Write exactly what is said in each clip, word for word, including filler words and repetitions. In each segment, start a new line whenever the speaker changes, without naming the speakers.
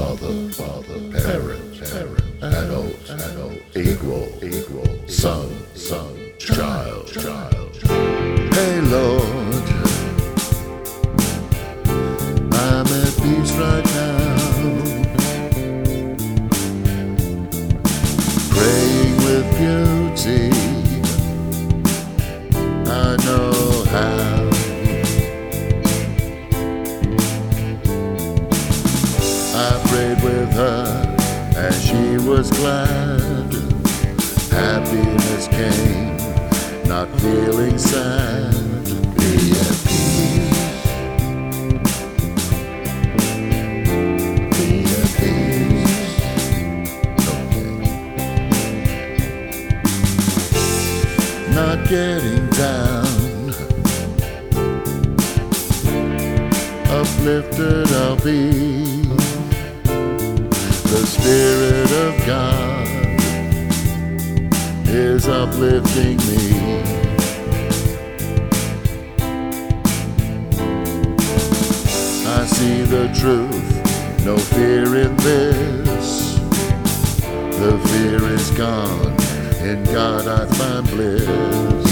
father, father, parent, parent, adult, adult, equal, equal, son, son, child, child. Hey Lord, I'm at peace right now, praying with beauty. I know how. I prayed with her as she was glad. Happiness came, not feeling sad. Be at peace. Be at peace. Okay. Not getting down. Uplifted I'll be. The Spirit of God is uplifting me. I see the truth, no fear in this. The fear is gone, in God I find bliss.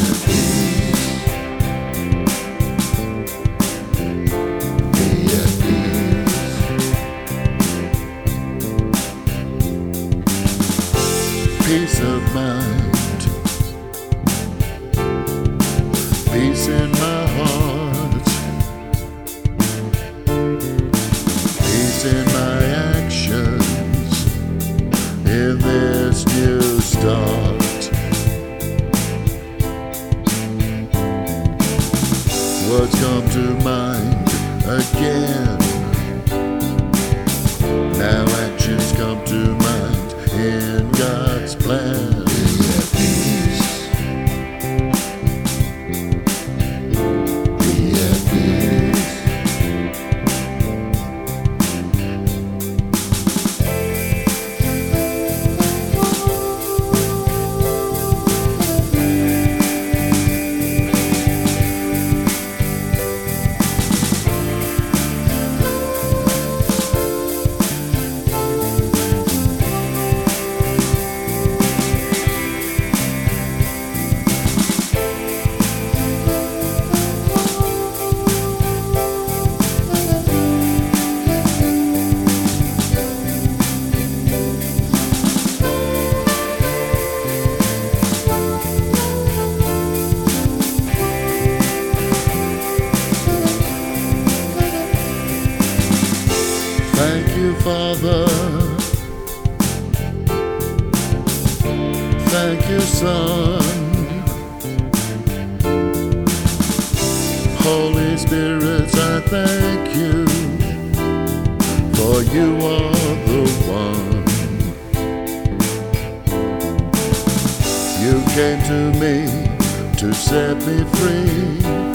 Peace of mind, peace in my heart, peace in my actions, in this new start. Words come to mind again, now actions come to mind in God's plan. Be at peace. Be at peace. Thank you, Father. Thank you, Son. Holy Spirit, I thank you, for you are the one. You came to me to set me free.